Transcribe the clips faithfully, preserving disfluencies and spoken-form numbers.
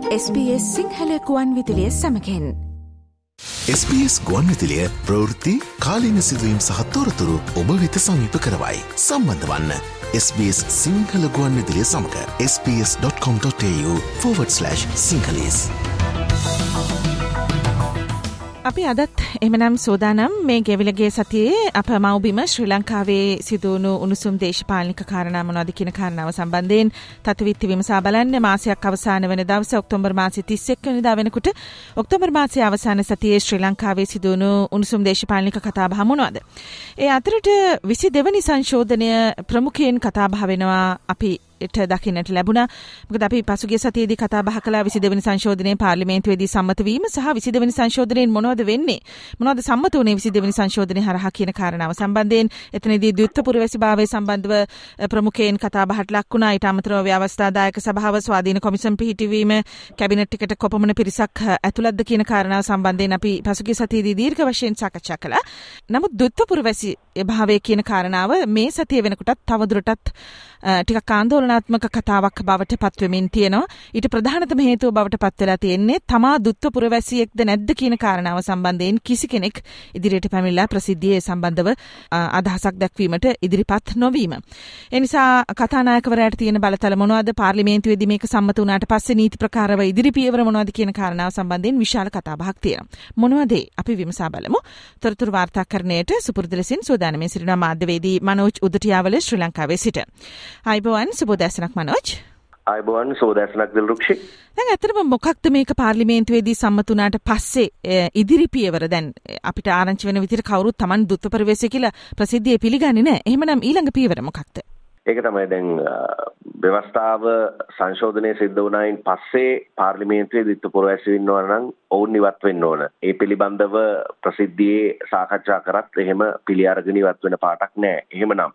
S B S Sinhala ගුවන් විදුලිය සමගින් S B S ගුවන් විදුලිය ප්‍රවෘත්ති කාලීන සිදුවීම් සහ තොරතුරු ඔබ වෙත සමීප කරවයි. සම්බන්ධ වන්න S B S සිංහල ගුවන් විදුලිය සමග s b s dot com dot a u forward slash sinhalese. අපි අදත් එමනම් සෝදානම් මේ ගෙවිලගේ සතියේ අප මව්බිම ශ්‍රී ලංකාවේ සිදුවුණු උණුසුම් දේශපාලනික කාරණා මොනවද කියන කාරණාව සම්බන්ධයෙන් තත්ත්වීත්ති විමසා බලන්න මාසයක් අවසාන වෙන දවස ඔක්තෝබර් මාසයේ තිස් එක් වෙනිදා වෙනකොට ඔක්තෝබර් මාසයේ අවසාන සතියේ ශ්‍රී ලංකාවේ සිදුවුණු උණුසුම් දේශපාලනික කතාබහ මොනවද? ඒ අතරට විසි දෙවැනි සංශෝධනය ප්‍රමුඛයෙන් කතාබහ වෙනවා අපි ට දකින්නට ලැබුණා. මොකද අපි පසුගිය සතියේදී කතා බහ කළා විසි දෙවැනි සංශෝධනයේ පාර්ලිමේන්තුවේදී සම්මත වීම සහ විසි දෙවැනි සංශෝධනයෙන් මොනවද වෙන්නේ? මොනවද සම්මත වුණේ විසි දෙවැනි සංශෝධනය හරහා කියන කාරණාව සම්බන්ධයෙන් එතනදී ද්විත්ව පුරවැසිභාවය සම්බන්ධව ප්‍රමුඛයෙන් කතා බහට ලක් වුණා. ඊට අමතරව ව්‍යවස්ථාදායක සභාව ස්වාධීන කොමිසම් පිහිටවීම කැබිනට් එකට කොපමණ පිරිසක් ඇතුළත්ද කියන කාරණාව සම්බන්ධයෙන් අපි පසුගිය සතියේදී දීර්ඝ වශයෙන් සාකච්ඡා කළා. නමුත් ද්විත්ව පුරවැසි භාවය කියන කාරණාව මේ සතිය වෙනකොටත් තවදුරටත් ටිකක් ආందోලනාත්මක කතාවක් බවට පත්වෙමින් තියෙනවා. ඊට ප්‍රධානතම හේතුව බවට පත් වෙලා තියෙන්නේ තමා දුත්ව පුරවැසියෙක්ද නැද්ද කියන කාරණාව සම්බන්ධයෙන් කිසි කෙනෙක් ඉදිරියට පැමිණලා ප්‍රසිද්ධියේ සම්බන්ධව අදහසක් දක්වීමට ඉදිරිපත් නොවීම. ඒ නිසා කතානායකවරයාට තියෙන බලතල මොනවද? පාර්ලිමේන්තුවේදී මේක සම්මත වුණාට පස්සේ නීති ප්‍රකාරව ඉදිරි පියවර මොනවද කියන කාරණාව සම්බන්ධයෙන් විශාල කතාබහක් තියෙනවා. මොනවද අපි විමසා බලමු. තොරතුරු වාර්තාකරණයට සුපුරුදු ලෙසින් සූදානම්ව සිටින මාධ්‍යවේදී මනෝජ් උදටියාවල ශ්‍රී ලංකාවේ සිට. අයිබෝවන් සුබෝදෑසනක් මනෝජ්. අයිබෝවන් සුබෝදෑසනක් දිල්රුක්ෂි. දැන් ඇත්තටම මොකක්ද මේක පාර්ලිමේන්තුවේදී සම්මත වුණාට පස්සේ ඉදිරි පියවර? දැන් අපිට ආරංචි වෙන විදිහට කවුරුත් Taman දුත්ව පරිවේශය කියලා ප්‍රසිද්ධියේ පිළිගන්නේ නැහැ. එහෙමනම් ඊළඟ පියවර මොකක්ද? ඒක තමයි දැන් ව්‍යවස්ථාව සංශෝධනය සිද්ධ වුණායින් පස්සේ පාර්ලිමේන්තුවේ දුත්ව පුරවැසියෝ ඉන්නවා නම් ඔවුන් ඉවත් වෙන්න ඕන. ඒ පිළිබඳව ප්‍රසිද්ධියේ සාකච්ඡා කරත් එහෙම පිළි අරගෙන ඉවත් වෙන පාටක් නැහැ. එහෙමනම්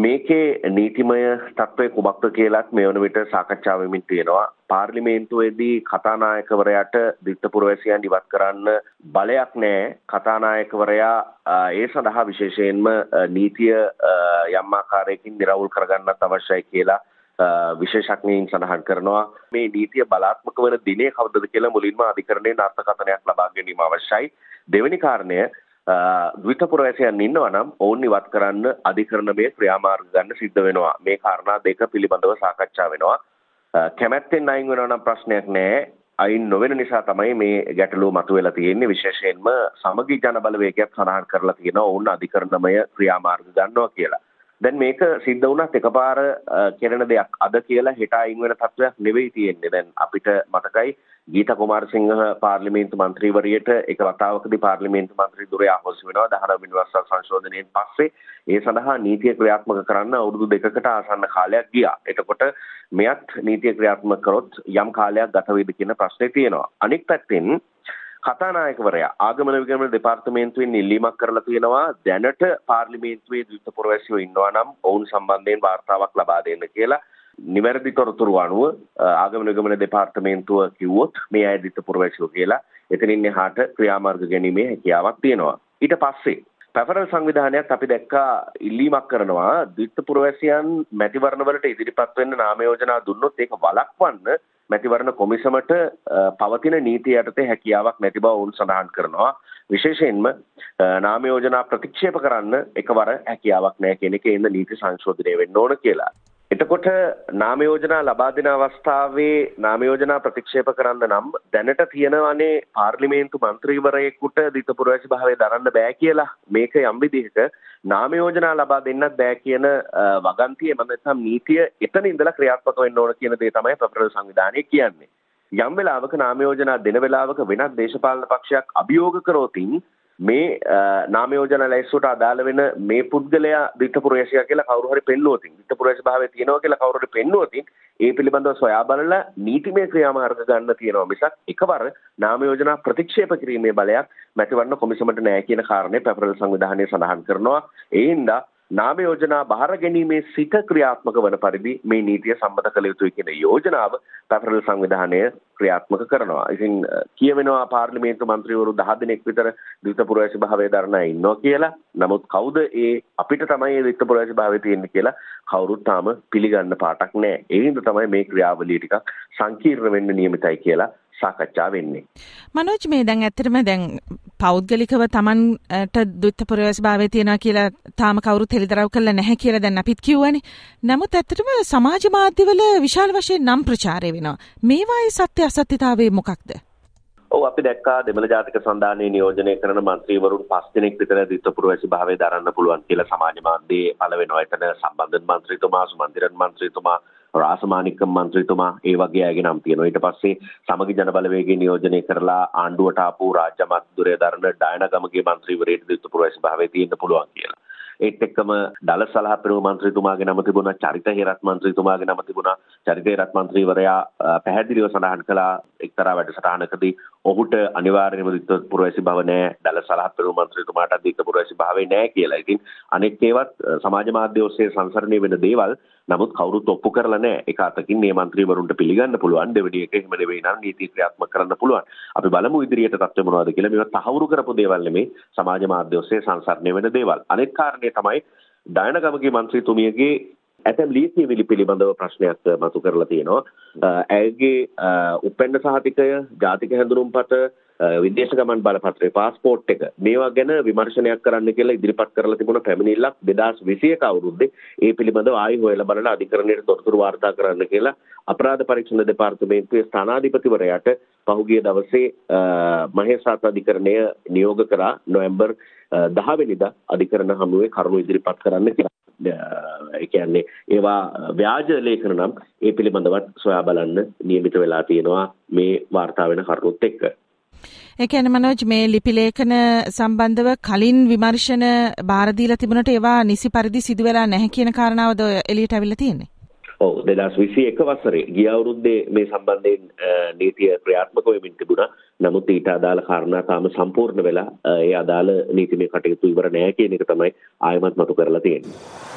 මේකේ නීතිමය තත්ත්වය කුමක්ද කියලාත් මේ වන විට සාකච්ඡා වෙමින් තියෙනවා. පාර්ලිමේන්තුවේදී කතානායකවරයාට ද්විත්ව පුරවැසියන් ඉවත් කරන්න බලයක් නැහැ. කතානායකවරයා ඒ සඳහා විශේෂයෙන්ම නීතිය යම් ආකාරයකින් නිරවුල් කරගන්නත් අවශ්‍යයි කියලා විශේෂඥයින් සඳහන් කරනවා. මේ නීතිය බලාත්මක වන දිනේ කවදද කියලා මුලින්ම අධිකරණයෙන් අර්ථකථනයක් ලබා ගැනීම අවශ්‍යයි. දෙවෙනි කාරණය ද්විත්ව පුරවැසියන් ඉන්නවා නම් ඔවුන් ඉවත් කරන්න අධිකරණමය ක්‍රියාමාර්ග ගන්න සිද්ධ වෙනවා. මේ කාරණා දෙක පිළිබඳව සාකච්ඡා වෙනවා. කැමැත්තෙන් අයින් වෙනවා නම් ප්‍රශ්නයක් නැහැ. අයින් නොවන නිසා තමයි මේ ගැටලුව මතුවලා තියෙන්නේ. විශේෂයෙන්ම සමගි ජන බලවේගයක් සඳහන් කරලා තියෙනවා ඔවුන් අධිකරණමය ක්‍රියාමාර්ග ගන්නවා කියලා. දැන් මේක සිද්ධ වුණත් එකපාර කෙරෙන දෙයක් අද කියලා හෙට අයින් වෙන තත්ත්වයක් නෙවෙයි තියෙන්නේ. දැන් අපිට මතකයි ගීතා කුමාරසිංහ පාර්ලිමේන්තු මන්ත්‍රීවරියට එක වතාවකදී පාර්ලිමේන්තු මන්ත්‍රී දුරේ අහෝසි වෙනවා දහනව වෙනි වසර සංශෝධනයෙන් පස්සේ. ඒ සඳහා නීතිය ක්‍රියාත්මක කරන්න අවුරුදු දෙකකට ආසන්න කාලයක් ගියා. එතකොට මෙයත් නීතිය ක්‍රියාත්මක කරොත් යම් කාලයක් ගත වේද කියන ප්‍රශ්නේ තියෙනවා. අනෙක් පැත්තෙන් කතානායකවරයා ආගමන විගමන දෙපාර්තමේන්තුවෙන් ඉල්ලීමක් කරලා තියෙනවා දැනට පාර්ලිමේන්තුවේ ද්විත්ව පුරවැසියෝ ඉන්නවා නම් ඔවුන් සම්බන්ධයෙන් වාර්තාවක් ලබා දෙන්න කියලා. නිවැරදි තොරතුරු අනුව ආගමන විගමන දෙපාර්තමේන්තුව කිව්වොත් මේ අය ද්විත්ව පුරවැසියෝ කියලා එතනින් එහාට ක්‍රියාමාර්ග ගැනීමේ හැකියාවක් තියෙනවා. ඊට පස්සේ පැපරල් සංවිධානයක් අපි දැක්කා ඉල්ලීමක් කරනවා ද්විත්ව පුරවැසියන් මැතිවරණ වලට ඉදිරිපත් වෙන්න නාම යෝජනා දුන්නොත් ඒක වළක්වන්න මැතිවරණ කොමිසමට පවතින නීතිය යටතේ හැකියාවක් නැති බව වුන් සඳහන් කරනවා. විශේෂයෙන්ම නාම යෝජනා ප්‍රතික්ෂේප කරන්න එකවර හැකියාවක් නැහැ කියන එකේ ඉන්න නීති සංශෝධනය වෙන්න ඕන කියලා. එතකොට නාම යෝජනා ලබා දෙන අවස්ථාවේ නාම යෝජනා ප්‍රතික්ෂේප කරන්න නම් දැනට තියෙනවනේ පාර්ලිමේන්තු මන්ත්‍රීවරයෙකුට ද්විත්ව පුරවැසි භාවය දරන්න බෑ කියලා. මේක යම් විදිහක නාම යෝජනා ලබා දෙන්නත් බෑ කියන වගන්තිය මම නැත්නම් නීතිය එතන ඉඳලා ක්‍රියාත්මක වෙන්න ඕන කියන දේ තමයි පෙපරල් සංවිධානය කියන්නේ. යම් වෙලාවක නාම යෝජනා දෙන වෙලාවක වෙනත් දේශපාලන පක්ෂයක් අභියෝග කරෝතින් මේ නාම යෝජනා ලැයිස්තුවට අදාළ වෙන මේ පුද්ගලයා ද්විත්ව පුරවැසියා කියලා කවුරු හරි පෙන්නුවොතින් ද්විත්ව පුරවැසි භාවය තියෙනවා කියලා කවුරු හරි පෙන්නුවොතින් ඒ පිළිබඳව සොයා බලලා නීතිමය ක්‍රියාමාර්ග ගන්න තියෙනවා මිසක් එකවර නාම යෝජනා ප්‍රතික්ෂේප කිරීමේ බලයක් මැතිවරණ කොමිසමට නැහැ කියන කාරණේ පෙපරල් සංවිධානය සඳහන් කරනවා. ඒ හින්දා නාම යෝජනා බාර ගැනීමේ සිට ක්‍රියාත්මක වන පරිදි මේ නීතිය සම්මත කළ යුතුයි කියන යෝජනාව ෆෙඩරල් සංවිධානය ක්‍රියාත්මක කරනවා. ඉතින් කියවෙනවා පාර්ලිමේන්තු මන්ත්‍රීවරු දහ දෙනෙක් විතර ද්විත පුරවැසි භාවයේ දරනා ඉන්නවා කියලා. නමුත් කවුද ඒ අපිට තමයි මේ ද්විත පුරවැසි භාවයේ තියෙන්නේ කියලා කවුරුත් තාම පිළිගන්න පාටක් නැහැ. ඒ හින්දා තමයි මේ ක්‍රියාවලිය ටිකක් සංකීර්ණ වෙන්න නියමිතයි කියලා සාකච්ඡා වෙන්නේ. මනෝජ් මේ දැන් ඇත්තටම දැන් පෞද්ගලිකව Tamanට ද්විත පුරවැසි භාවයේ තියනවා කියලා තාම කවුරුත් හෙළිදරව් කළා නැහැ කියලා දැන් අපිත් කියවනේ. නමුත් ඇත්තටම සමාජ මාධ්‍යවල විශාල වශයෙන් නම් ප්‍රචාරය වෙනවා. මේවායේ සත්‍ය අසත්‍යතාවය මොකක්ද? ඔව් අපි දැක්කා දෙමළ ජාතික සන්ධානයේ නියෝජනය කරන මන්ත්‍රීවරුන් පස් දෙනෙක් විතර ද්විත පුරවැසි භාවයේ දරන්න පුළුවන් කියලා සමාජ මාධ්‍යයේ පළ වෙනවා. එතන සම්බන්ධන් මන්ත්‍රීතුමා, සුමන්දිරන් මන්ත්‍රීතුමා, රාසමානික්කම් මන්ත්‍රීතුමා ඒ වගේ අයගේ නම් තියෙනවා. ඊට පස්සේ සමගි ජන බලවේගයේ නියෝජනය කරලා ආණ්ඩුවට ආපු රාජ්‍ය අමාත්‍යවරය දරන ඩයනා ගමගේ මන්ත්‍රීවරයෙක් ද්විත පුරවැසි භාවයේ තියෙන්න පුළුවන් කියලා. ඒත් එක්කම දල සලහපෙරුම මන්ත්‍රීතුමාගේ නම තිබුණා, චරිත හේරත් මන්ත්‍රීතුමාගේ නම තිබුණා. චරිත හේරත් මන්ත්‍රීවරයා පැහැදිලිව සඳහන් කළා එක්තරා වැඩසටහනකදී ඔහුට අනිවාර්යයෙන්ම ද්විත පුරවැසි භාව නැහැ, දල සලහපෙරුම මන්ත්‍රීතුමාට ද්විත පුරවැසි භාවේ නැහැ කියලා. ඉතින් අනෙක් ඒවත් සමාජ මාධ්‍ය ඔස්සේ සංසරණය වෙන දේවල්. නමුත් කවුරුත් ඔප්පු කරලා නැහැ. ඒක අතකින් මේ මන්ත්‍රීවරුන්ට පිළිගන්න පුළුවන්. දෙවෙනි එක එහෙම නෙවෙයි නම් නීති ක්‍රියාත්මක කරන්න පුළුවන්. අපි බලමු ඉදිරියට තත්ත්වය මොනවද කියලා. මේවා තහවුරු කරපු දේවල් නෙමෙයි, සමාජ මාධ්‍ය ඔස්සේ සංසරණය වෙන දේවල්. අනෙක් කාරණේ තමයි ඩයනා ගමගේ මන්ත්‍රීතුමියගේ ඇතැම් ලීසිවිලි පිළිබඳව ප්‍රශ්නයක් මතු කරලා තියෙනවා. ඇයගේ උපෙන්ඩ සහතිකය, ජාතික හැඳුනුම්පත, විදේශ ගමන් බලපත්‍රය, පාස්පෝර්ට් එක මේවා ගැන විමර්ශනයක් කරන්න කියලා ඉදිරිපත් කරලා තිබුණ පැමිණිල්ලක් දෙදාස් විසි එක අවුරුද්දේ ඒ පිළිබඳව ආයි හොයලා බලලා අධිකරණයට තොරතුරු වාර්තා කරන්න කියලා අපරාධ පරීක්ෂණ දෙපාර්තමේන්තුවේ ස්ථානාධිපතිවරයාට පහුගිය දවසේ මහේසාත අධිකරණය නියෝග කරා නොවැම්බර් දහ වෙනිදා අධිකරණ හමුවේ කරුණු ඉදිරිපත් කරන්න කියලා. ඒ කියන්නේ ඒවා ව්‍යාජ ලේඛන නම් ඒ පිළිබඳවත් සොයා බලන්න නියමිත වෙලා තියෙනවා මේ වාර්තා වෙන කරුණුත් එක්ක. ඒ කියන්නේ මනෝජ් මේ ලිපි ලේඛන සම්බන්ධව කලින් විමර්ශන බාර දීලා තිබුණට ඒවා නිසි පරිදි සිදු වෙලා නැහැ කියන කාරණාවද එළියට අවිල්ලා තියෙන්නේ? ඔව් දෙදාස් විසි එක වසරේ ගිය අවුරුද්දේ මේ සම්බන්ධයෙන් නීතිය ක්‍රියාත්මක වෙමින් තිබුණා. නමුත් ඊට අදාළ කාරණා තාම සම්පූර්ණ වෙලා ඒ අදාළ නීතිමය කටයුතු ඉවර නැහැ කියන එක තමයි ආයමත් මතු කරලා තියෙන්නේ.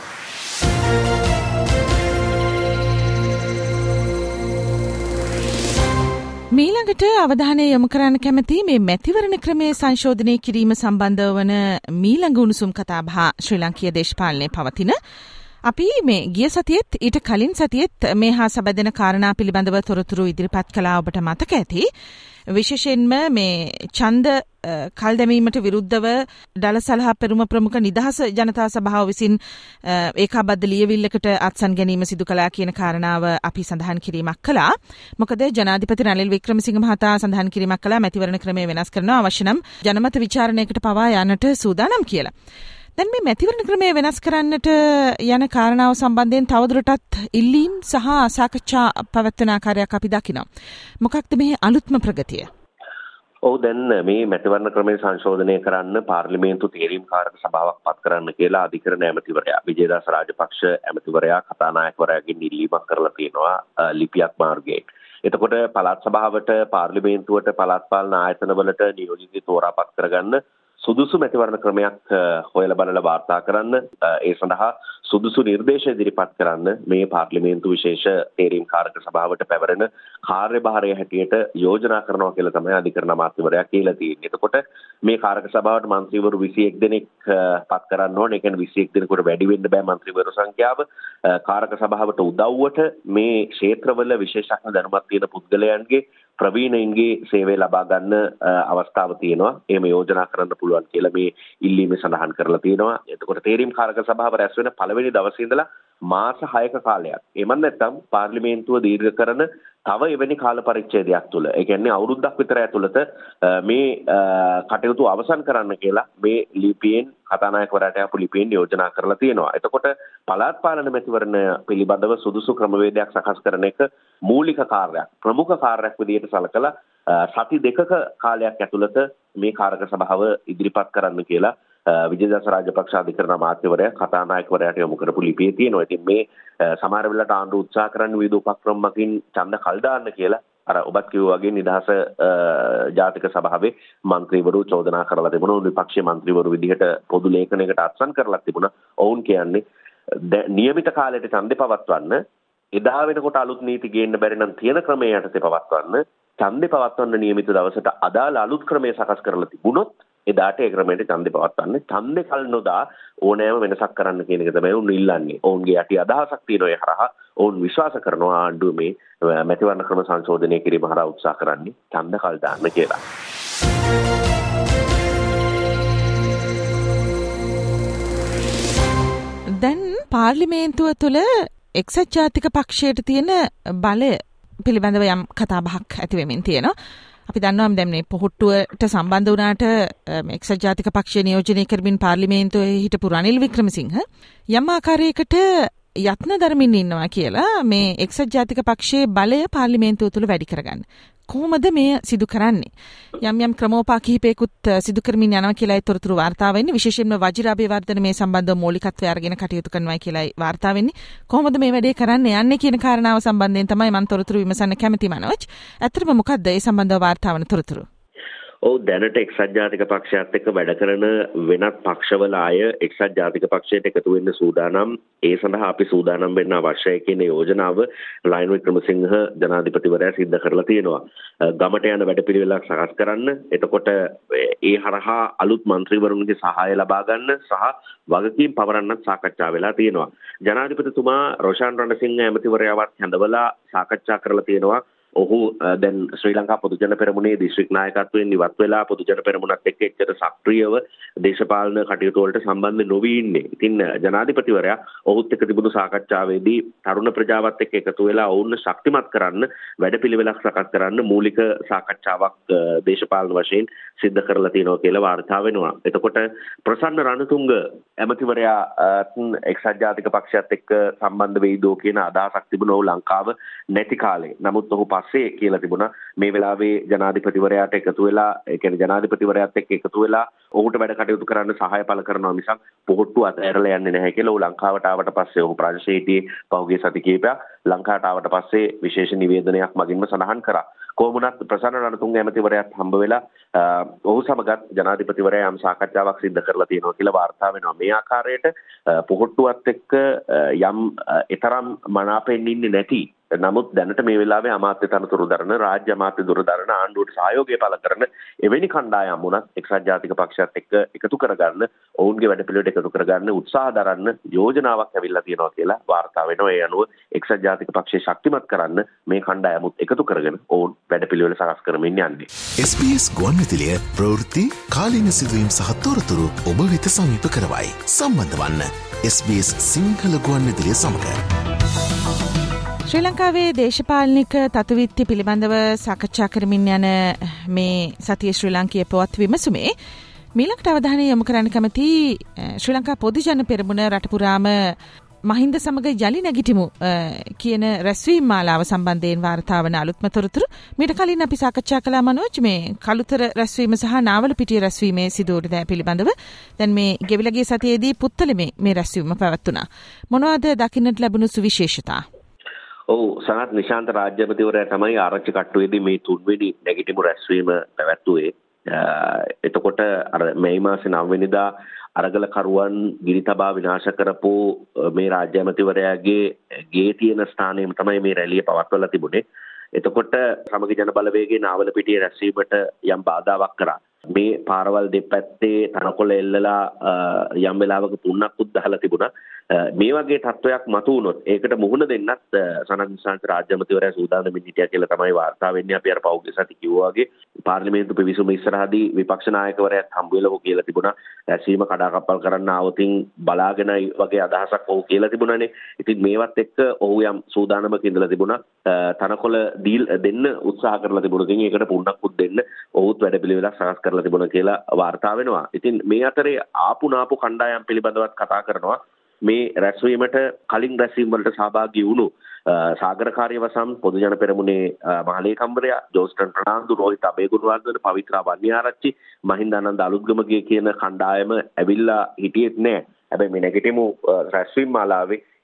මීළඟට අවධානය යොමු කරන්න කැමති මේ මැතිවරණ ක්‍රමයේ සංශෝධනය කිරීම සම්බන්ධව වන මීළඟ උණුසුම් කතාබහ ශ්‍රී ලාංකීය දේශපාලනයේ පවතින අපි මේ ගිය සතියේත් ඊට කලින් සතියේත් මේ හා සබඳන කාරණා පිළිබඳව තොරතුරු ඉදිරිපත් කළා ඔබට මතක ඇති. විශේෂයෙන්ම මේ ඡන්ද කල් දැමීමට විරුද්ධව දල සලහ පෙරමුණ ප්‍රමුඛ නිදහස් ජනතා සභාව විසින් ඒකාබද්ධ ලියවිල්ලකට අත්සන් ගැනීම සිදු කළා කියන කාරණාව අපි සඳහන් කිරීමක් කළා. මොකද ජනාධිපති රනිල් වික්‍රමසිංහ මහතා සඳහන් කිරීමක් කළා මැතිවරණ ක්‍රමය වෙනස් කරනවා අවශ්‍ය නම් ජනමත විචාරණයකට පවා යන්නට සූදානම් කියලා. දැන් මේ මැතිවරණ ක්‍රමය වෙනස් කරන්නට යන කාරණාව සම්බන්ධයෙන් තවදුරටත් ඉල්ලීම් සහ සාකච්ඡා පවත්වන ආකාරයක් අපි දකිනවා. මොකක්ද මේ අලුත්ම ප්‍රගතිය? ඔව් දැන් මේ මැතිවරණ ක්‍රමය සංශෝධනය කරන්න පාර්ලිමේන්තු තීරීම් කාරක සභාවක් පත් කරන්න කියලා අධිකරණ ඇමතිවරයා විජේදාස රාජපක්ෂ ඇමතිවරයා කතානායකවරයාගෙන් ඉල්ලීමක් කරලා තියෙනවා ලිපියක් මාර්ගයෙන්. එතකොට පළාත් සභාවට පාර්ලිමේන්තුවට පළාත් පාලන ආයතනවලට නියෝජිත තෝරාපත් කරගන්න සුදුසු මැතිවරණ ක්‍රමයක් හොයලා බලලා වාර්තා කරන්න ඒ සඳහා සුදුසු නිර්දේශ ඉදිරිපත් කරන්න මේ පාර්ලිමේන්තු විශේෂ තීරීම් කාරක සභාවට පැවරෙන කාර්යභාරය හැටියට යෝජනා කරනවා කියලා තමයි අධිකරණ අමාත්‍යවරයා කියලා තියෙන්නේ. එතකොට මේ කාරක සභාවට මන්ත්‍රීවරු විසි එක් දෙනෙක් පත් කරන්න ඕනේ. ඒ කියන්නේ විසි එක් දෙනෙකුට වැඩි වෙන්න බෑ මන්ත්‍රීවරු සංඛ්‍යාව. කාරක සභාවට උදව්වට මේ ක්ෂේත්‍රවල විශේෂඥ දැනුමක් තියෙන පුද්ගලයන්ගේ ප්‍රවීණයින්ගේ සේවය ලබා ගන්න අවස්ථාව තියෙනවා. එහෙම යෝජනා කරන්න පුළුවන් කියලා මේ ඉල්ලීමේ සඳහන් කරලා තියෙනවා. එතකොට තීරීම් කාරක සභාව රැස් වෙන පළවෙනි දවසේ ඉඳලා මාස හයක කාලයක්. එමන් නැත්නම් පාර්ලිමේන්තුව දීර්ඝ කරන තව එවැනි කාල පරිච්ඡේදයක් තුළ ඒ කියන්නේ අවුරුද්දක් විතර ඇතුළත මේ කටයුතු අවසන් කරන්න කියලා මේ ලිපියෙන් කතානායකවරයාට ආපු ලිපියෙන් යෝජනා කරලා තියෙනවා. එතකොට පළාත් පාලන මැතිවරණ පිළිබඳව සුදුසු ක්‍රමවේදයක් සකස් කරන එක මූලික කාර්යයක්, ප්‍රමුඛ කාර්යයක් විදිහට සලකලා සති දෙකක කාලයක් ඇතුළත මේ කාරක සභාව ඉදිරිපත් කරන්න කියලා විජේදාස රාජපක්ෂ අධිකරණ අමාත්‍යවරයා කතානායකවරයාට යොමු කරපු ලිපියේ තියෙනවා. ඉතින් මේ සමහර වෙලාවට ආණ්ඩුව උත්සාහ කරන විවිධ උපක්‍රම මගින් ඡන්ද කල් දාන්න කියලා අර ඔබත් කිව්වා වගේ නිදහස ජාතික සභාවේ മന്ത്രിවරු චෝදනා කරලා තිබුණා. විපක්ෂීය മന്ത്രിවරු විදිහට පොදු ලේඛනයකට අත්සන් කරලා තිබුණා. ඔවුන් කියන්නේ නියමිත කාලයට ඡන්දේ පවත්වන්න, එදා වෙනකොට අලුත් නීති ගේන්න බැරි නම් තියෙන ක්‍රමයේ යටතේ පවත්වන්න, ඡන්දේ පවත්වන්න නියමිත දවසට අදාළ අලුත් ක්‍රමයේ සකස් කරලා තිබුණොත් එදාට ඒ ක්‍රමයට ඡන්දේ පවත්වන්න. ඡන්දේ කල් නොදා ඕනෑම වෙනසක් කරන්න කියන එක තමයි උන් ඉල්ලන්නේ. ඔවුන්ගේ යටි අදහසක් තියෙනවා. ඒ හරහා ඔවුන් විශ්වාස කරනවා ආණ්ඩුව මේ මැතිවරණ ක්‍රම සංශෝධනය කිරීම හරහා උත්සාහ කරන්නේ ඡන්ද කල් දාන්න කියලා. දැන් පාර්ලිමේන්තුව තුළ එක්සත් ජාතික පක්ෂයට තියෙන බලය පිළිබඳව යම් කතාබහක් ඇති වෙමින් තියෙනවා. අපි දන්නවා දැන් මේ පොහොට්ටුවට සම්බන්ධ වුණාට එක්සත් ජාතික පක්ෂය නියෝජනය කරමින් පාර්ලිමේන්තුවේ හිටපු රනිල් වික්‍රමසිංහ යම් ආකාරයකට යත්න දරමින් ඉන්නවා කියලා මේ එක්සත් ජාතික පක්ෂයේ බලය පාර්ලිමේන්තුව තුළ වැඩි කරගන්න. කොහොමද මේ සිදු කරන්නේ? යම් යම් ක්‍රමෝපා කිහිපයකුත් සිදු කරමින් යනවා කියලා ඒ තොරතුරු වාර්තා වෙන්නේ. විශේෂයෙන්ම වජිර අබේවර්ධන මේ සම්බන්ධව මූලිකත්වය අරගෙන කටයුතු කරනවා කියලා වාර්තා වෙන්නේ. කොහොමද මේ වැඩේ කරන්න යන්නේ කියන කාරණාව සම්බන්ධයෙන් තමයි මම තොරතුරු විමසන්න කැමති මනෝජ්. ඇත්තටම මොකද්ද ඒ සම්බන්ධව වාර්තා වන තොරතුරු? ඔව් දැනට එක්සත් ජාතික පක්ෂයත් එක්ක වැඩ කරන වෙනත් පක්ෂවල අය එක්සත් ජාතික පක්ෂයට එකතු වෙන්න සූදානම්. ඒ සඳහා අපි සූදානම් වෙන්න අවශ්‍යයි කියන යෝජනාව රනිල් වික්‍රමසිංහ ජනාධිපතිවරයා සිද්ධ කරලා තියෙනවා. ගමට යන වැඩපිළිවෙලක් සකස් කරන්න, එතකොට ඒ හරහා අලුත් മന്ത്രിවරුන්ගේ සහාය ලබා ගන්න සහ වගකීම් පවරන්නත් සාකච්ඡා වෙලා තියෙනවා. ජනාධිපතිතුමා රොෂාන් රණසිංහ ඇමතිවරයාවත් හැඳවලා සාකච්ඡා කරලා තියෙනවා. ඔහු දැන් ශ්‍රී ලංකා පොදුජන පෙරමුණේ දිස්ත්‍රික් නායකත්වයෙන් ඉවත් වෙලා පොදුජන පෙරමුණත් එක්ක එච්චර සක්‍රියව දේශපාලන කටයුතු වලට සම්බන්ධ නොවී ඉන්නේ. ඉතින් ජනාධිපතිවරයා ඔහුත් එක්ක තිබුණු සාකච්ඡාවේදී තරුණ ප්‍රජාවත් එක්ක එකතු වෙලා ඔවුන් ශක්තිමත් කරන්න වැඩපිළිවෙලක් සකස් කරන්න මූලික සාකච්ඡාවක් දේශපාලන වශයෙන් සිද්ධ කරලා තියෙනවා කියලා වාර්තා වෙනවා. එතකොට ප්‍රසන්න රණතුංග ඇමතිවරයා එක්සත් ජාතික පක්ෂයත් එක්ක සම්බන්ධ වෙයිදෝ කියන අදහසක් තිබුණා ඔහු ලංකාව නැති කාලේ. නමුත් ඔහු පස්සේ කියලා තිබුණා මේ වෙලාවේ ජනාධිපතිවරයාට එකතු වෙලා ඒ කියන්නේ ජනාධිපතිවරයාත් එක්ක එකතු වෙලා ඔහුට වැඩ කටයුතු කරන්න සහාය පළ කරනවා මිසක් පොහොට්ටු අතහැරලා යන්නේ නැහැ කියලා. ඔහු ලංකාවට ආවට පස්සේ ඔහු ප්‍රංශයේ හිටියේ පහුගිය සති කිහිපයක්. ලංකාවට ආවට පස්සේ විශේෂ නිවේදනයක් මගින්ම සඳහන් කරා. කොහොමුණත් ප්‍රසන්න රණතුංග ඇමතිවරයාත් හම්බ වෙලා ඔහු සමගත් ජනාධිපතිවරයා යම් සාකච්ඡාවක් සිද්ධ කරලා තියෙනවා කියලා වාර්තා වෙනවා. මේ ආකාරයට පොහොට්ටුවත් එක්ක යම් ඊතරම් මනාපෙන් ඉන්නේ නැති, නමුත් දැනට මේ වෙලාවේ අමාත්‍ය තනතුරු දරන, රාජ්‍ය අමාත්‍ය දුර දරන, ආණ්ඩුවට සහයෝගය පළ කරන එවැනි කණ්ඩායම් වුණත් එක්සත් ජාතික පක්ෂයත් එක්ක එකතු කරගන්න, ඔවුන්ගේ වැඩපිළිවෙලට එකතු කරගන්න උත්සාහ දරන්න යෝජනාවක් ඇවිල්ලා තියෙනවා කියලා වාර්තා වෙනවා. ඒ අනුව එක්සත් ජාතික පක්ෂය ශක්තිමත් කරන්න මේ කණ්ඩායමුත් එකතු කරගෙන ඔවුන් වැඩපිළිවෙල සකස් කරමින් යන්නේ. එස් බී එස් ගුවන්විදුලිය ප්‍රවෘත්ති කාලීන සිදුවීම් සහ තොරතුරු ඔබ වෙත සමීප කරවයි. සම්බන්ධ වන්න එස් බී එස් සිංහල ගුවන්විදුලිය සමග. ශ්‍රී ලංකාවේ දේශපාලනික තතුවිත්ති පිළිබඳව සාකච්ඡා කරමින් යන මේ සතියේ ශ්‍රී ලාංකීය පුවත් විමසුමේ මීළඟට අවධානය යොමු කරන්න කැමති ශ්‍රී ලංකා පොදුජන පෙරමුණ රට පුරාම මහින්ද සමග යලි නැගිටිමු කියන රැස්වීම් මාලාව සම්බන්ධයෙන් වාර්තා වන අලුත්ම තොරතුරු. මීට කලින් අපි සාකච්ඡා කළා මනෝජ් මේ කළුතර රැස්වීම සහ නාවලපිටිය රැස්වීමේ සිදුවන දෑ පිළිබඳව. දැන් මේ ගෙවිලා ගිය සතියේදී පුත්තලමේ මේ රැස්වීම පැවැත්වුණා. මොනවද දකින්නට ලැබුණු සුවිශේෂතා? ඔව් සනත් නිශාන්ත රාජ්‍යපතිවරයා තමයි ආරච්චි කට්ටුවේදී මේ තුන්වෙනි නැගිටිමු රැස්වීම පැවැත්වුවේ. එතකොට අර මේ මාසේ නව වෙනිදා අරගල කරුවන් ගිනි තබා විනාශ කරපු මේ රාජ්‍ය ඇමතිවරයාගේ ගේ තියෙන ස්ථානයේම තමයි මේ රැළිය පවත්වලා තිබුණේ. එතකොට සමගි ජන බලවේගයේ නාවලපිටිය රැස්වීමට යම් බාධාවක් කරා. මේ පාරවල් දෙපැත්තේ තනකොළ එල්ලලා යම් වෙලාවක පුන්නක්කුත් දහලා තිබුණා. මේ වගේ තත්වයක් මතු වුණොත් ඒකට මුහුණ දෙන්නත් සනත් නිශාන්ත රාජ්‍ය ඇමතිවරයා සූදානම්ින් හිටියා කියලා තමයි වාර්තා වෙන්නේ. අපි අර පෞද්ගලික සති කිව්වා වගේ පාර්ලිමේන්තු පිවිසුම ඉස්සරහදී විපක්ෂ නායකවරයාත් හම්බ වෙලා ඔහු කියලා තිබුණා රැස්වීම කඩාකප්පල් කරන්න ආවොතින් බලාගෙනයි වගේ අදහසක් ඔහු කියලා තිබුණානේ. ඉතින් මේවත් එක්ක ඔහු යම් සූදානමක ඉඳලා තිබුණා. තනකොළ දීල් දෙන්න උත්සාහ කරලා තිබුණා. ඉතින් ඒකට පුන්නක්කුත් දෙන්න ඔහුත් වැඩපිළිවෙලක් සකස් කරලා තිබුණා කියලා වාර්තා වෙනවා. ඉතින් මේ අතරේ ආපු නාපු කණ්ඩායම් පිළිබඳවත් කතා කරනවා. මේ රැස්වීමට කලින් රැස්වීම වලට සහභාගී වුණු සාගර කාර්යවසම් පොදුජන පෙරමුණේ මහලේකම්වරයා ජෝස්ටන් ප්‍රනාන්දු, රෝහිත අබේගුණවර්ධන, පවිත්‍රා වන්නිආරච්චි, මහින්දානන්ද අලුත්ගමගේ කියන කණ්ඩායම ඇවිල්ලා හිටියෙත් නෑ. හැබැයි මේ නැගිටිමු රැස්වීම මාලාවේ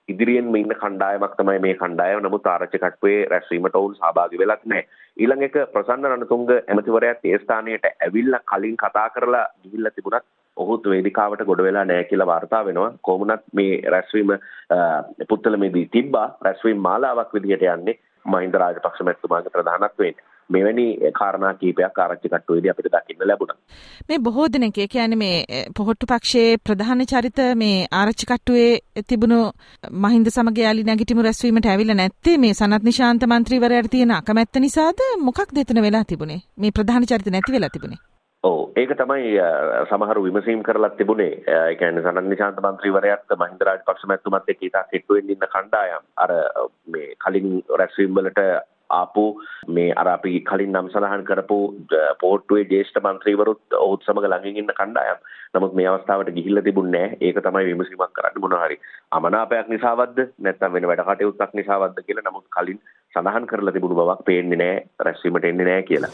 ඉදිරියෙන්ම ඉන්න කණ්ඩායමක් තමයි මේ කණ්ඩායම. නමුත් ආරච්චි කට්ටුවේ රැස්වීමට ඔවුන් සහභාගී වෙලත් නැහැ. ඊළඟ එක ප්‍රසන්න රණතුංග ඇමතිවරයාත් ඒ ස්ථානයට ඇවිල්ලා කලින් කතා කරලා ගිහිල්ලා තිබුණත් ඔහුත් වේදිකාවට ගොඩ වෙලා නැහැ කියලා වාර්තා වෙනවා. කොහොමුණත් මේ රැස්වීම පුත්තලමේදී තිබ්බා. රැස්වීම මාලාවක් විදිහට යන්නේ මහින්ද රාජපක්ෂ මැතිතුමාගේ ප්‍රධානත්වයෙන්. මෙවැනි කාරණා කීපයක් ආරච්චි කට්ටුවේදී අපිට දකින්න ලැබුණා. මේ බොහෝ දෙනෙක් ඒ කියන්නේ මේ පොහොට්ටු පක්ෂයේ ප්‍රධාන චරිත මේ ආරච්චි කට්ටුවේ තිබුණු මහින්ද සමග යාලි නැගිටිමු රැස්වීමට ඇවිල්ලා නැත්තේ මේ සනත් නිශාන්ත මන්ත්‍රීවරයාට තියෙන අකමැත්ත නිසාද මොකක්ද එතන වෙලා තිබුණේ? මේ ප්‍රධාන චරිත නැති වෙලා තිබුණේ. ඔව් ඒක තමයි සමහරු විමසීම් කරලා තිබුණේ. ඒ කියන්නේ සනත් නිශාන්ත මන්ත්‍රීවරයාත් මහින්ද රාජපක්ෂ මැතිතුමත් එක්ක ඉතා කෙට්ටුවෙන් ඉන්න කණ්ඩායම් අර මේ කලින් රැස්වීම් වලට ආපු මේ අර අපි කලින් නම් සඳහන් කරපු පොහොට්ටුවේ ජ්‍යෙෂ්ඨ මන්ත්‍රීවරුත් ඔහුත් සමග ළඟින් ඉන්න කණ්ඩායම්. නමුත් මේ අවස්ථාවට ගිහිල්ලා තිබුණේ නැහැ. ඒක තමයි විමසීමක් කරන්න මොනවා හරි අමනාපයක් නිසාවත්ද නැත්නම් වෙන වැඩ කටයුත්තක් නිසාවත්ද කියලා. නමුත් කලින් සඳහන් කරලා තිබුණු බවක් පේන්නේ නැහැ. රැස්වීමට එන්නේ නැහැ කියලා.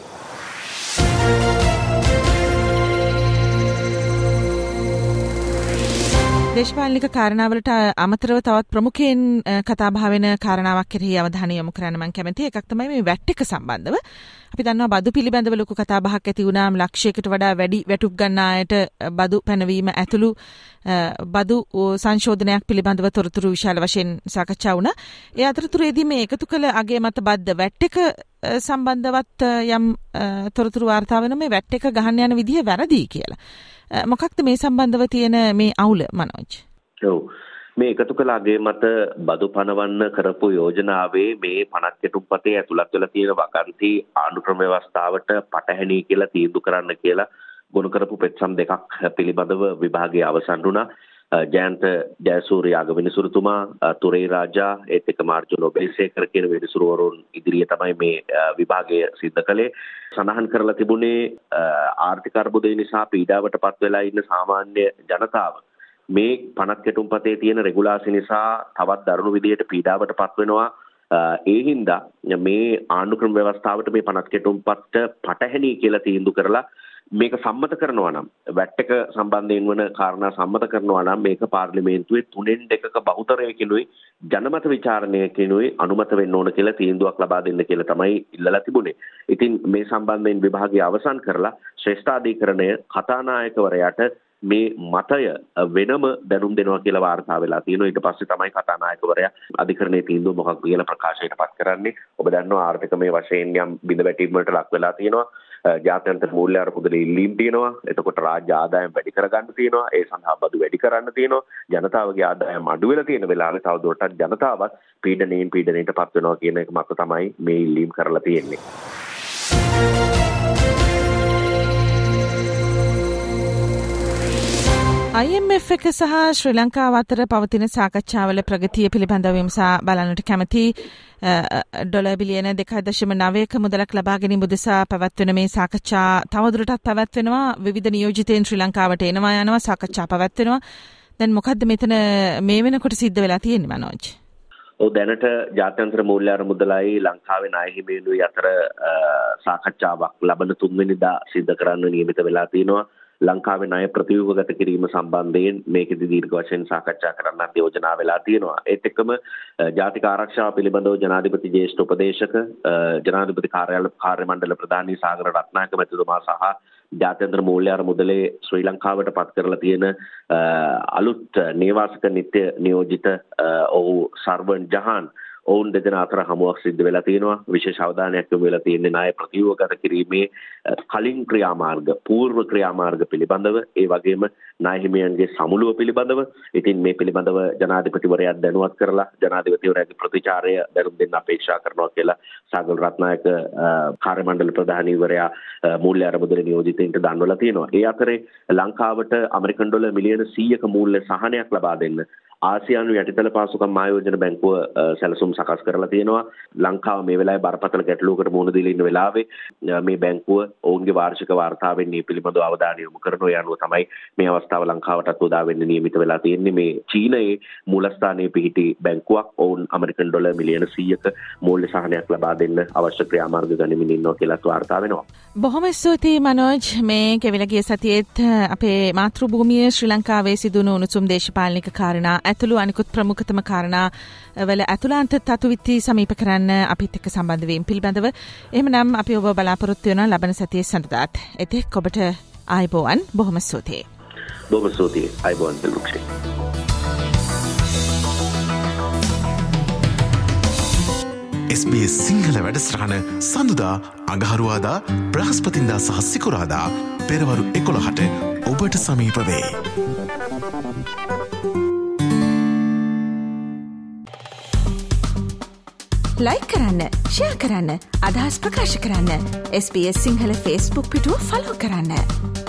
දේශපාලනික කාරණාවලට අමතරව තවත් ප්‍රමුඛයෙන් කතා බහ වෙන කාරණාවක් කෙරෙහි අවධානය යොමු කරන්න මම කැමතියි. එකක් තමයි මේ වැට් එක සම්බන්ධව. අපි දන්නවා බදු පිළිබඳව ලොකු කතා බහක් ඇති වුණාම ලක්ෂයකට වඩා වැඩි වැටුප් ගන්න අයට බදු පැනවීම ඇතුළු බදු සංශෝධනයක් පිළිබඳව තොරතුරු විශාල වශයෙන් සාකච්ඡා වුණා. ඒ අතරතුරේදී මේ එකතු කළ අගේ මත බද්ද වැට් එක සම්බන්ධවත් යම් තොරතුරු වාර්තා වෙන මේ වැට් එක ගහන්න යන විදිහ වැරදි කියලා. මොකක්ද මේ සම්බන්ධව තියෙන මේ අවුල මනෝජ්? ඔව් මේ එකතු කළ අගේ මත බදු පනවන්න කරපු යෝජනාවේ මේ පනත් කෙටුම්පතේ ඇතුළත් වෙලා තියෙන වගන්ති ආණ්ඩුක්‍රම ව්‍යවස්ථාවට පටහැනි කියලා තීන්දුව කරන්න කියලා ගොනු කරපු පෙත්සම් දෙකක් පිළිබඳව විභාගයේ අවසන් වුණා. ජයන්ත ජයසූරිය අගවිනිසුරුතුමා, තුරේ රාජා ඒත් එක්ක මාර්ජුන ඔබේසේකර කියන විනිසුරුවරුන් ඉදිරියේ තමයි මේ විභාගය සිද්ධ කළේ. සඳහන් කරලා තිබුණේ ආර්ථික අර්බුදය නිසා පීඩාවට පත් වෙලා ඉන්න සාමාන්‍ය ජනතාව මේ පනත් කෙටුම්පතේ තියෙන රෙගුලාසි නිසා තවත් දරුණු විදියට පීඩාවට පත් වෙනවා. ඒ හින්දා මේ ආණ්ඩුක්‍රම ව්‍යවස්ථාවට මේ පනත් කෙටුම්පතට පටහැනි කියලා තීන්දුව කරලා මේක සම්මත කරනවා නම් වැට් එක සම්බන්ධයෙන් වන කාරණා සම්මත කරනවා නම් මේක පාර්ලිමේන්තුවේ තුනෙන් දෙකක බහුතරයකිනුයි ජනමත විචාරණයකිනුයි අනුමත වෙන්න ඕන කියලා තීන්දුවක් ලබා දෙන්න කියලා තමයි ඉල්ලලා තිබුණේ. ඉතින් මේ සම්බන්ධයෙන් විභාගය අවසන් කරලා ශ්‍රේෂ්ඨාධිකරණය කතානායකවරයාට මේ මතය වෙනම දැනුම් දෙනවා කියලා වාර්තා වෙලා තියෙනවා. ඊට පස්සේ තමයි කතානායකවරයා අධිකරණයේ තීන්දුව මොකක්ද කියලා ප්‍රකාශයට පත් කරන්නේ. ඔබ දන්නවා ආර්ථිකමය වශයෙන් යම් බිඳ වැටීම් වලට ලක් වෙලා තියෙනවා. ජාත්‍යන්තර මූල්‍ය අරමුදලේ ඉල්ලීම් තියෙනවා. එතකොට රාජ්‍ය ආදායම් වැඩි කරගන්න තියෙනවා. ඒ සඳහා බදු වැඩි කරන්න තියෙනවා. ජනතාවගේ ආදායම් අඩු වෙලා තියෙන වෙලාවේ තවදුරටත් ජනතාවත් පීඩනයෙන් පීඩනයට පත් වෙනවා කියන එක මත තමයි මේ ඉල්ලීම් කරලා තියෙන්නේ. I M F එක සහ ශ්‍රී ලංකාව අතර පවතින සාකච්ඡාවල ප්‍රගතිය පිළිබඳව විමසා බලන්නට කැමති ඩොලර් බිලියන දෙකයි දශම නවයක මුදලක් ලබා ගැනීම උදෙසා පැවැත්වෙන මේ සාකච්ඡා තවදුරටත් පැවැත්වෙනවා. විවිධ නියෝජිතයින් ශ්‍රී ලංකාවට එනවා යනවා සාකච්ඡා පැවැත්වෙනවා. දැන් මොකද්ද මෙතන මේ වෙනකොට සිද්ධ වෙලා තියෙන්නේ මනෝජ්? ඔව් දැනට ජාත්‍යන්තර මූල්‍ය අරමුදලයි ලංකාවේ ණය හිමියනුයි අතර සාකච්ඡාවක් ලබන තුන්වෙනිදා සිද්ධ කරන්න නියමිත වෙලා තියෙනවා. ලංකාවේ ණය ප්‍රතිව්‍යුහගත කිරීම සම්බන්ධයෙන් මේකෙදි දීර්ඝ වශයෙන් සාකච්ඡා කරන්නත් යෝජනා වෙලා තියෙනවා. ඒත් එක්කම ජාතික ආරක්ෂාව පිළිබඳව ජනාධිපති ජ්‍යෙෂ්ඨ උපදේශක ජනාධිපති කාර්යාලය කාර්ය මණ්ඩල ප්‍රධානී සාගර රත්නායක මැතිතුමා සහ ජාත්‍යන්තර මූල්‍ය අරමුදලේ ශ්‍රී ලංකාවට පත් කරලා තියෙන අලුත් නේවාසික නිත්‍ය නියෝජිත ඔහු සර්වන් ජහාන් ඔවුන් දෙදෙනා අතර හමුවක් සිද්ධ වෙලා තියෙනවා. විශේෂ අවධානයක් යොමු වෙලා තියෙන්නේ ණය ප්‍රතිව්‍යුහගත කිරීමේ කලින් ක්‍රියාමාර්ග පූර්ව ක්‍රියාමාර්ග පිළිබඳව, ඒ වගේම ණය හිමියන්ගේ සමුළුව පිළිබඳව. ඉතින් මේ පිළිබඳව ජනාධිපතිවරයා දැනුවත් කරලා ජනාධිපතිවරයාගේ ප්‍රතිචාරය දැනුම් දෙන්න අපේක්ෂා කරනවා කියලා සාගර රත්නායක කාර්ය මණ්ඩල ප්‍රධානීවරයා මූල්‍ය අරමුදල නියෝජිතයින්ට දන්වලා තියෙනවා. ඒ අතරේ ලංකාවට ඇමරිකන් ඩොලර් මිලියන සීයක මූල්‍ය සහනයක් ලබා දෙන්න ආසියානු යටිතල පාසුකම් ආයෝජන බැංකුව සැලසුම් සකස් කරලා තියෙනවා. ලංකාව මේ වෙලාවේ බරපතල ගැටලුවකට මුහුණ දීලා ඉන්න වෙලාවේ මේ බැංකුව ඔවුන්ගේ වාර්ෂික වාර්තාවෙන් මේ පිළිබඳව අවධානය යොමු කරනවා. ඒ අනුව තමයි මේ අවස්ථාව ලංකාවටත් උදා වෙන්න නියමිත වෙලා තියෙන්නේ. මේ චීනයේ මූලස්ථානයේ පිහිටි බැංකුවක් ඔවුන් ඇමරිකන් ඩොලර් මිලියන සීයක මූල්‍ය සහනයක් ලබා දෙන්න අවශ්‍ය ක්‍රියාමාර්ග ගනිමින් ඉන්නවා කියලා වාර්තා වෙනවා. බොහොම ස්තුතියි මනෝජ්. මේ ගෙවිලා ගිය සතියේත් අපේ මාතෘභූමියේ ශ්‍රී ලංකාවේ සිදුණු උණුසුම් දේශපාලනික කාරණා ඇතුළු අනිකුත් ප්‍රමුඛතම කාරණා වල ඇතුළාන්ත තතුවිත්ති සමීප කරන්න අපිත් එක්ක සම්බන්ධ වීම පිළිබඳව එහෙමනම් අපි ඔබ බලාපොරොත්තු වෙනවා ලබන සතියේ සඳුදාත්. එතෙක් ඔබට ආයුබෝවන්. බොහොම ස්තුතියි. බොහොම ස්තුතියි. ආයුබෝවන් දෙලුක්ෂේ. එස් බී එස් සිංහල වැඩසටහන සඳුදා අඟහරුවාදා බ්‍රහස්පතින්දා සහ සිකුරාදා පෙරවරු එකොළහට ඔබට සමීප වේ. ලයික් කරන්න, ෂෙයා කරන්න, අදහස් ප්‍රකාශ කරන්න. S B S Sinhala Facebook පිටුව ෆලෝ කරන්න.